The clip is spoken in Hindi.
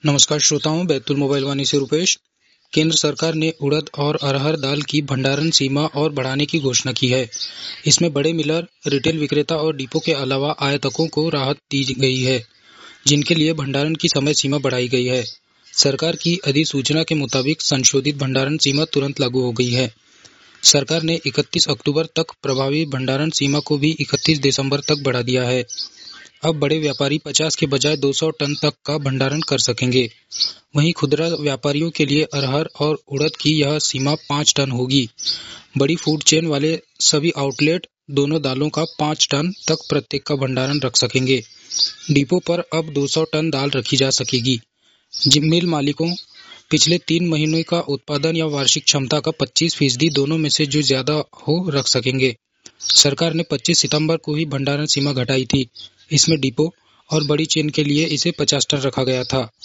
नमस्कार श्रोताओं, बैतूल मोबाइल वाणी से रुपेश। केंद्र सरकार ने उड़द और अरहर दाल की भंडारण सीमा और बढ़ाने की घोषणा की है। इसमें बड़े मिलर, रिटेल विक्रेता और डिपो के अलावा आयातकों को राहत दी गई है, जिनके लिए भंडारण की समय सीमा बढ़ाई गई है। सरकार की अधिसूचना के मुताबिक संशोधित भंडारण सीमा तुरंत लागू हो गई है। सरकार ने 31 अक्टूबर तक प्रभावी भंडारण सीमा को भी 31 दिसंबर तक बढ़ा दिया है। अब बड़े व्यापारी 50 के बजाय 200 टन तक का भंडारण कर सकेंगे। वहीं खुदरा व्यापारियों के लिए अरहर और उड़द की यह सीमा 5 टन होगी। बड़ी फूड चेन वाले सभी आउटलेट दोनों दालों का 5 टन तक प्रत्येक का भंडारण रख सकेंगे। डिपो पर अब 200 टन दाल रखी जा सकेगी। मिल मालिकों पिछले 3 महीनों का उत्पादन या वार्षिक क्षमता का 25% दोनों में से जो ज्यादा हो रख सकेंगे। सरकार ने 25 सितंबर को ही भंडारण सीमा घटाई थी। इसमें डिपो और बड़ी चेन के लिए इसे 50 टन रखा गया था।